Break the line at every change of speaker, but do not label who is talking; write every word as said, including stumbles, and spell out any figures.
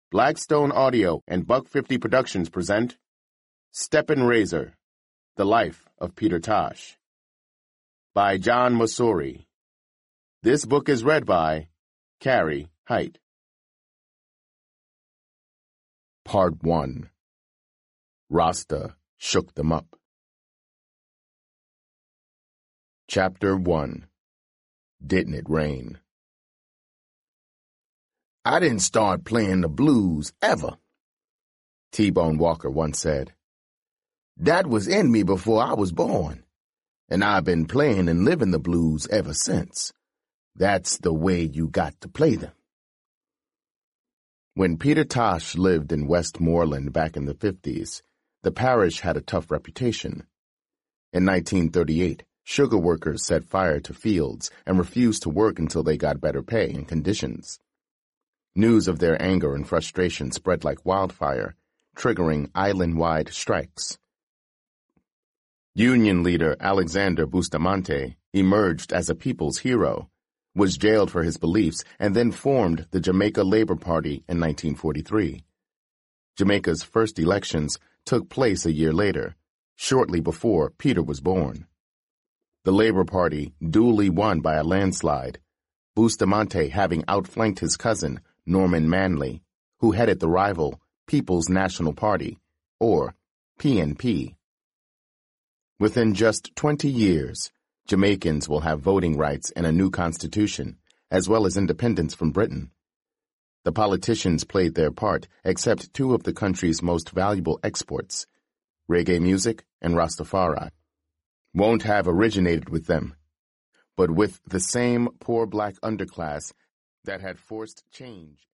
Blackstone Audio and Buck fifty Productions present Steppen Razor, The Life of Peter Tosh by John Mauceri. This book is read by Carrie Height. Part one. Rasta Shook Them Up. Chapter one. Didn't It Rain?
I didn't start playing the blues ever, T-Bone Walker once said. That was in me before I was born, and I've been playing and living the blues ever since. That's the way you got to play them.
When Peter Tosh lived in Westmoreland back in the fifties, the parish had a tough reputation. In nineteen thirty-eight, sugar workers set fire to fields and refused to work until they got better pay and conditions. News of their anger and frustration spread like wildfire, triggering island-wide strikes. Union leader Alexander Bustamante emerged as a people's hero, was jailed for his beliefs, and then formed the Jamaica Labor Party in nineteen forty-three. Jamaica's first elections took place a year later, shortly before Peter was born. The Labor Party duly won by a landslide, Bustamante having outflanked his cousin, Norman Manley, who headed the rival People's National Party, or P N P. Within just twenty years, Jamaicans will have voting rights and a new constitution, as well as independence from Britain. The politicians played their part, except two of the country's most valuable exports, reggae music and Rastafari, won't have originated with them, but with the same poor black underclass that had forced change